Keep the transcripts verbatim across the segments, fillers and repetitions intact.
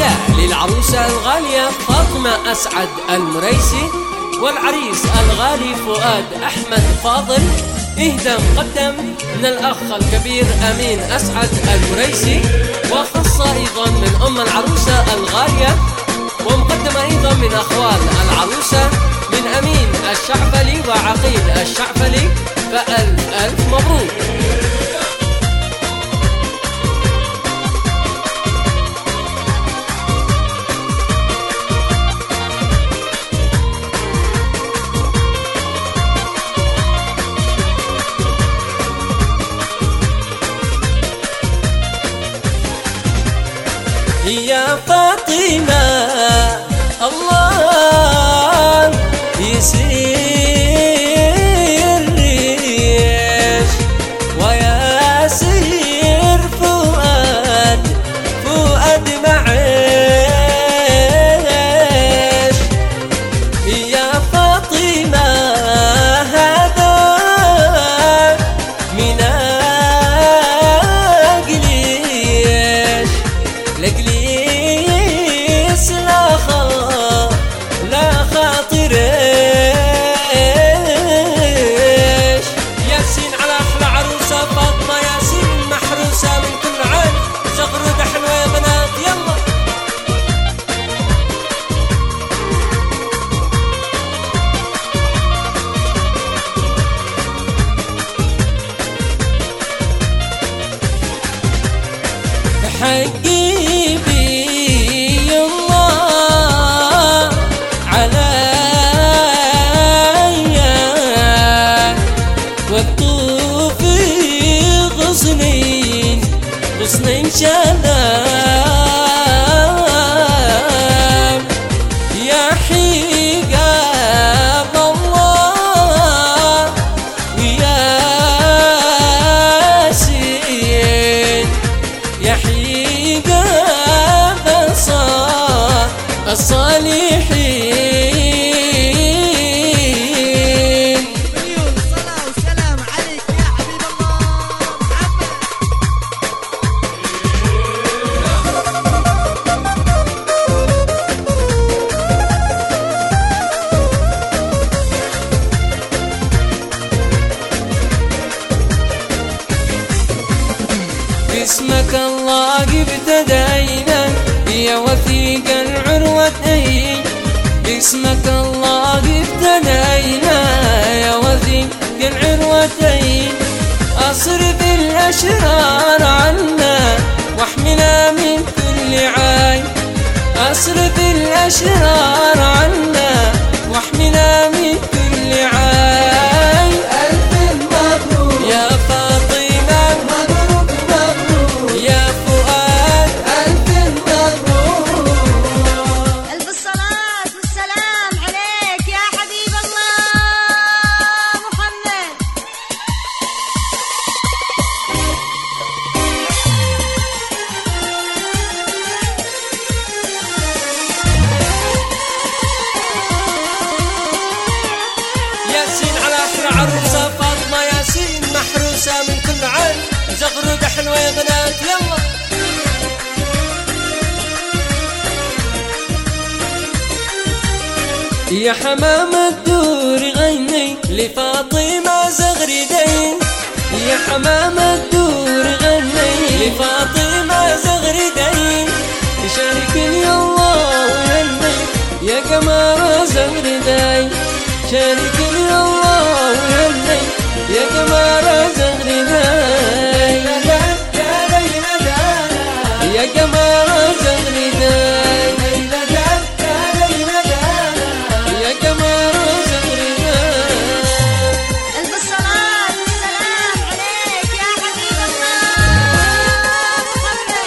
النداء للعروسة الغالية فاطمة أسعد المريسي والعريس الغالي فؤاد أحمد فاضل. إهداء مقدم من الأخ الكبير أمين أسعد المريسي، وخاصة أيضا من أم العروسة الغالية، ومقدمة أيضا من أخوال العروسة من أمين الشعفلي وعقيل الشعفلي. فألف ألف مبروك. يا فاطمة الله يسير ريش وياسير فؤاد فؤاد معيش. يا فاطمة هذا من أجليش لجليس لا خا لا خاطريش. ياسين على أحلى عروسة فاطمة ياسين محروسة من كل عين، زغرودة حلوة يا بنات يلا. حقي بي الله عليا والطوفي غصنين غصنين شلام. يا حجاب الله وياسين يا حجاب الصالحين. مليون صلاة وسلام عليك يا حبيب الله محمد. باسمك الله ابتدينا يا وثيق العروتين. باسمك الله ابتدينا يا وثيق العروتين. أصرف الأشرار عنا واحمنا من كل عين. أصرف الأشرار عنا واحمنا من كل عين. ألف مبروك يا فاطمة مبروك مبروك يا فؤاد ألف مبروك. ألف الصلاة والسلام عليك يا حبيب الله محمد. ياسين على أحلى عروسة فاطمة ياسين محروسة من كل عين، زغرودة حلوة يا بنات يلا. يا حمام الدور غني لفاطمة زغردين. يا حمام الدور غني لفاطمة زغردين. شاركني الله وهني يا قمر زغردين. شاركني الله وهني يا قمر زغردين. يا قمر زغردين يا قمر زغردين. ألف الصلاة والسلام عليك يا حبيب الله محمد.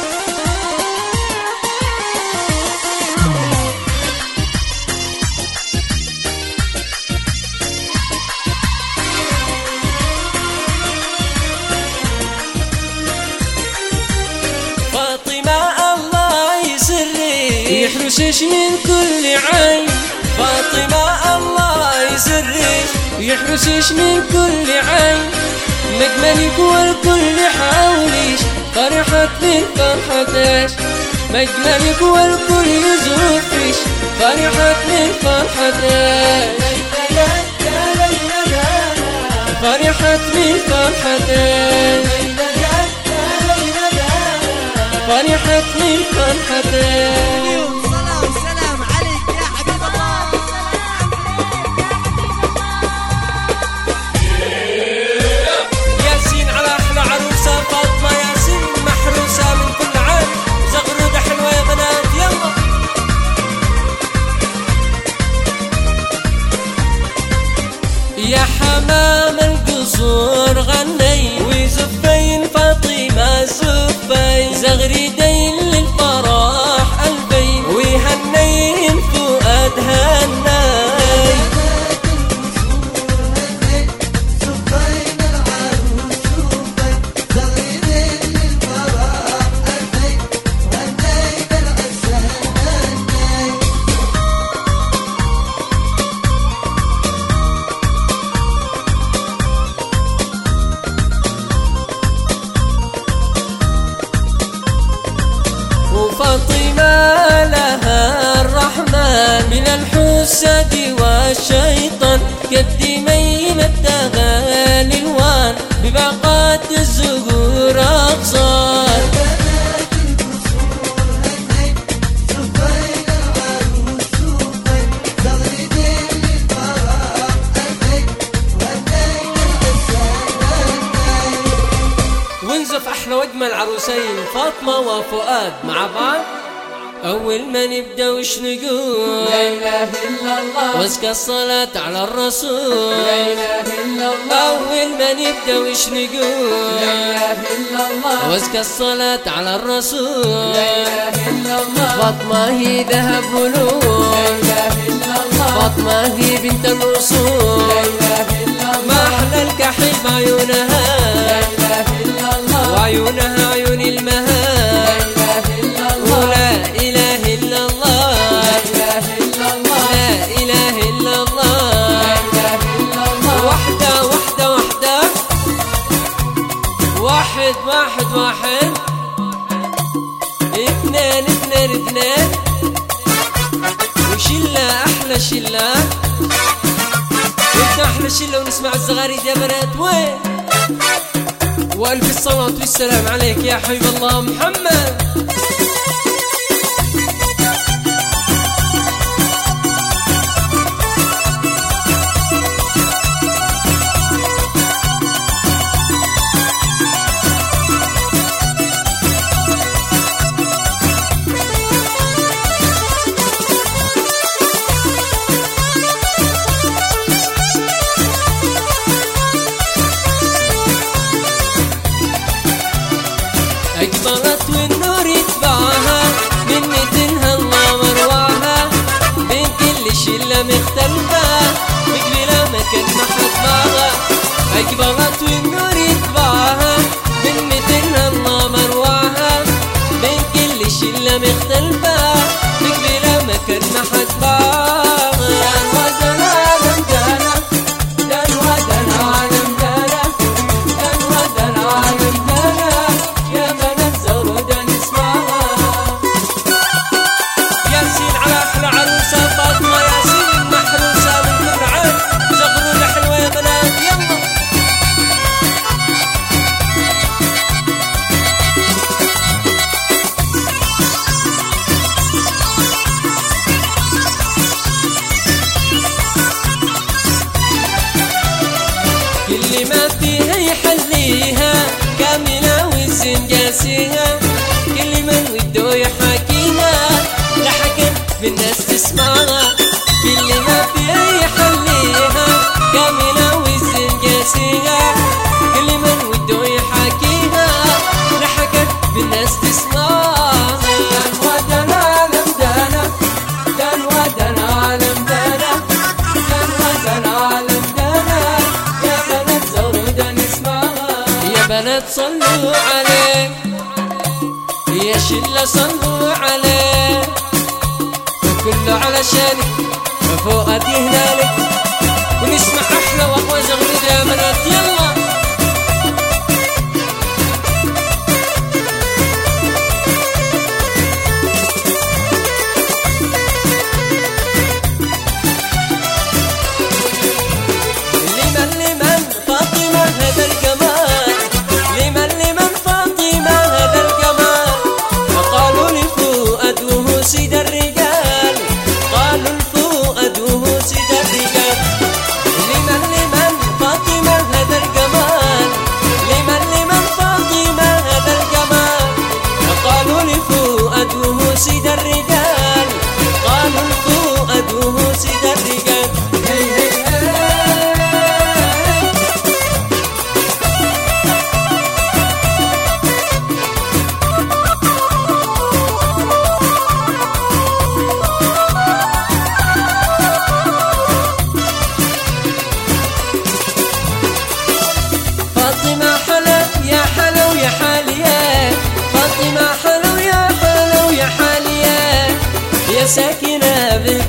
فاطمة الله يسري يحرسش من كل عين. فاطمة الله يسرش يحرسش من كل عين. مجملك والكل حوليش فرحت من فرحتش. مجملك والكل يزوفش فرحت من فرحتك فرحت من فرحتك فرحت من فرحتك. صلاة وسلام عليك يا حبيب الله. ياسين على أحلى عروسة فاطمة ياسين محروسة من كل عام زغرودة حلوة يا بنات يلا. يا حمام القصور غني وزبين فاطمة زبين زغريدين للفرح قلبين وهنين فؤاد هناي. وفاطمة لها الرحمن من الحسد والشيطان قدمين التغالي الوان بباقات الزهور أقصار. ونزف أحلى وأجمل عروسين فاطمة وفؤاد مع بعض. أول ما نبدأ وش نقول لا إله إلا الله وازكى الصلاة على الرسول لا إله إلا الله. أول ما نبدأ وش نقول لا إله إلا الله وازكى الصلاة على الرسول لا إله إلا الله. فاطمة هي ذهب ولول لا إله إلا الله فاطمة هي بنت الرسول لا إله إلا الله. ما أحلى الكحيل بعيونها لا إله إلا الله وعيونها عيون المهاب لا إله إلا الله لا إله إلا الله لا إله إلا الله لا إله إلا الله لا إله إلا الله. وحدة وحدة وحدة واحد واحد واحد اثنين اثنين اثنين وشلة أحلى شلة انت أحلى شلة ونسمع الزغاريد يا بنات وين. وألف الصلاة والسلام عليك يا حبيب الله محمد. أكبرت والنور يتبعها من متنها الله مروعها بين كل شلة مختلفة مقبلة مكان ما حد معها. أكبرت والنور يتبعها من متنها الله مروعها بين كل شلة مختلفة مقبلة مكان ما حد معها. كل ما فيها يحليها كاملة وزن جاسيها كل من وده يحاكيها لحقا بالناس تسمعها. كل ما فيها يحليها كاملة وزن جاسيها كل من وده يحاكيها لحقا بالناس تسمعها. بنات صلوا عليه يا شلة صلوا عليه وكله علشانك فؤاد يهنالك ونسمع أحلى وأقوى زغريد يا بنات يلا.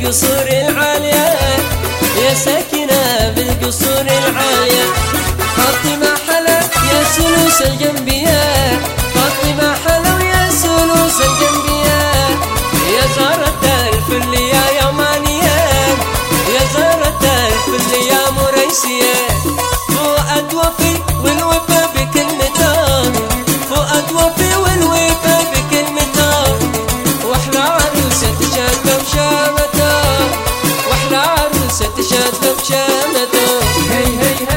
بالقصور العالية، يا ساكنة بالقصور العالية. فاطمة حلا يا سلوس الجنبية، فاطمة حلا يا سلوس الجنبية، يا زهرة الفل يا يمانية، يا زهرة الفل يا مريسية. فؤاد وفي والوفا بكلمتان، فؤاد وفي والوفا بكلمتان، واحلى عروسة تشاد بشامتها، واحلى عروسة تشاد بشامتها. هي هي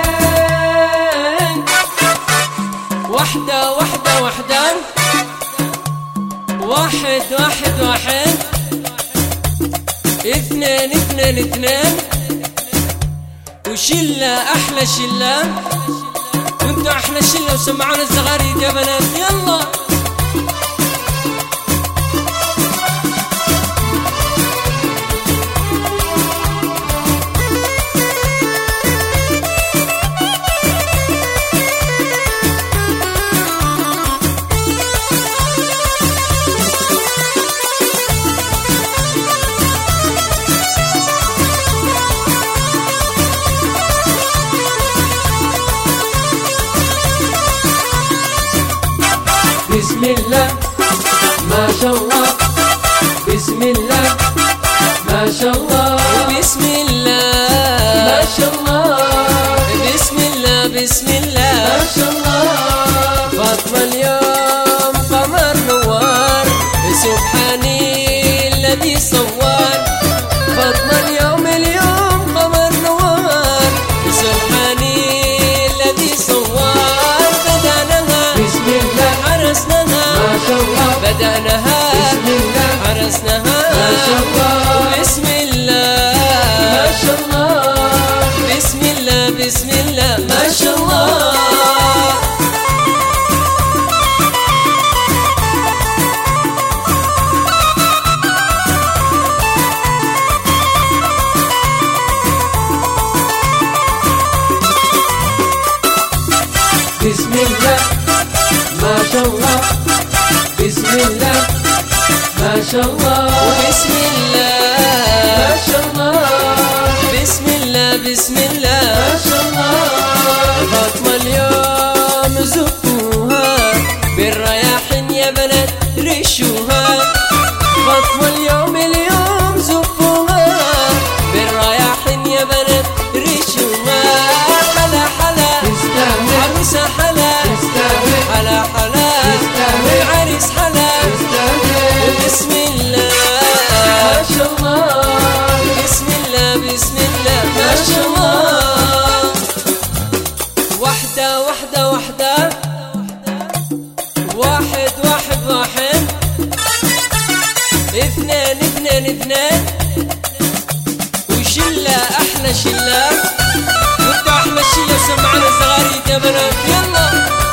هي وحدة وحدة وحدة، واحد واحد واحد، اثنين اثنين اثنين، وشلة أحلى شلة، وانتوا أحلى شلة وسمعونا الزغاريد يا بنات. يلا بسم الله ما شاء الله، بسم الله ما شاء الله، بسم الله ما شاء الله، بسم الله بسم الله ما شاء الله. فاطمة اليوم قمر نوار، سبحاني الذي صور. فاطمة اليوم اليوم قمر نوار، سبحاني الذي صور. بدأناها بسم الله عرسناها ما شاء الله، بدأناها بسم الله عرسناها ما شاء الله. بسم الله ما شاء الله، بسم الله بسم الله ما شاء الله. بسم الله ما شاء الله، بسم الله ما شاء الله، بسم الله ما شاء الله، بسم الله بسم الله ما شاء الله. فاطمة اليوم زفوها بالرياحين يا بنات رشوها، فاطمة اليوم اليوم زفوها بالرياحين يا بنات رشوها. حلا حلا تستاهل عروسة حلا، تستاهل حلا حلا تستاهل العريس حلا، تستاهل. بسم الله ما شاء الله، بسم الله بسم الله ما شاء الله. واحدة واحدة واحدة، واحد واحد واحد، اثنين اثنين اثنين، وشلة أحلى شلة، وانتوا أحلى شلة وسمعنا الزغاريد يا بنات. يلا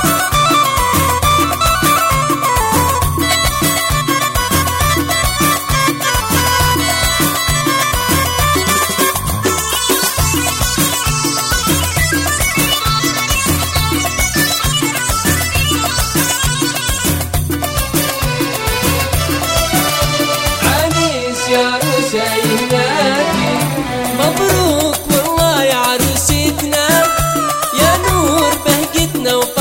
يا عروسة يهناكي، مبروك والله يا عروستنا، يا نور بهجتنا.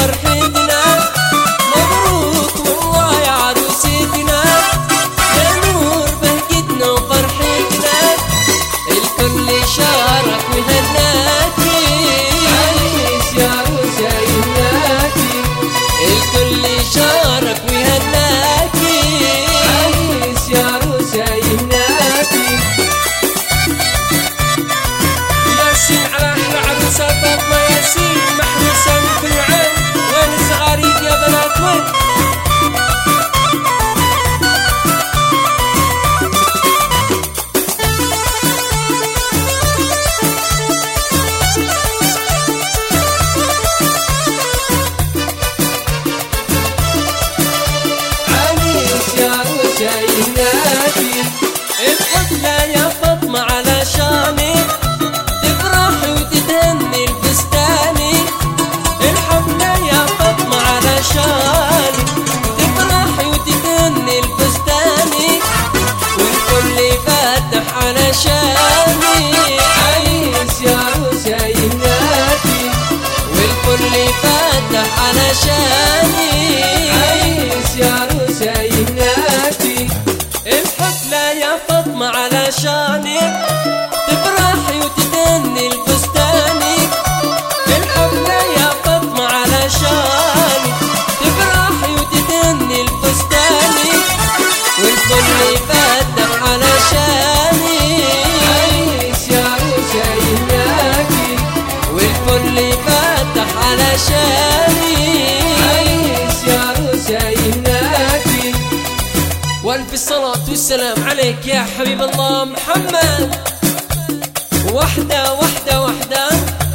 علشاني، عريس يا عروسة يهناكي. الحفلة يا فاطمة علشانك تفرحي وتدني الفستانك، الحفلة يا فاطمة علشانك تفرحي وتدني الفستانك، والكل يفتح علشاني، عريس يا عروسة يهناكي. والكل يفتح علشاني، عريس يا عروسة يهناكي. والف الصلاة والسلام عليك يا حبيب الله محمد. وحدة وحدة وحدة،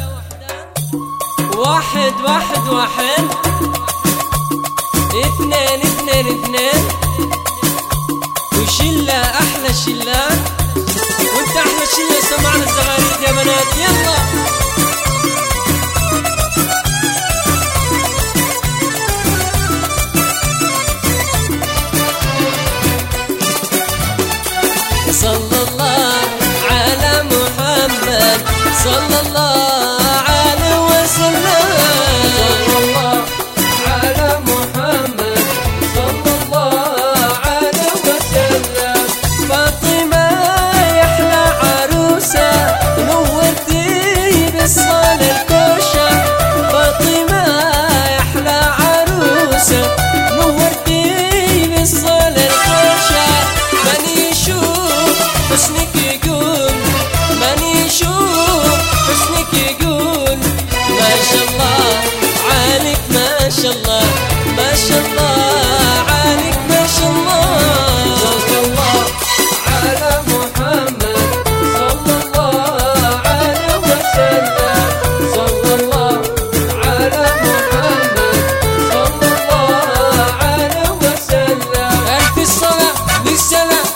واحد واحد واحد، اثنين اثنين اثنين، وشلة أحلى شلة، وانت أحلى شلة. سمعنا الزغاريد يا بنات يلا. صلى الله على محمد، صلى الله عليه وسلم، صلى الله على محمد، صلى الله عليه وسلم. فاطمة يا أحلى عروسة نورتي بالصالة الكوشة، فاطمة يا أحلى عروسة نورتي بالصالة الكوشة، ماني يشوف حسنك يقول، ماني يشوف حسنك يقول ما شاء الله عليك، ما شاء الله ما شاء الله عليك، ما شاء الله. صلى الله على محمد، صلى الله عليه وسلم. صلى الله على محمد، صلى الله عليه وسلم. ألف الصلاة والسلام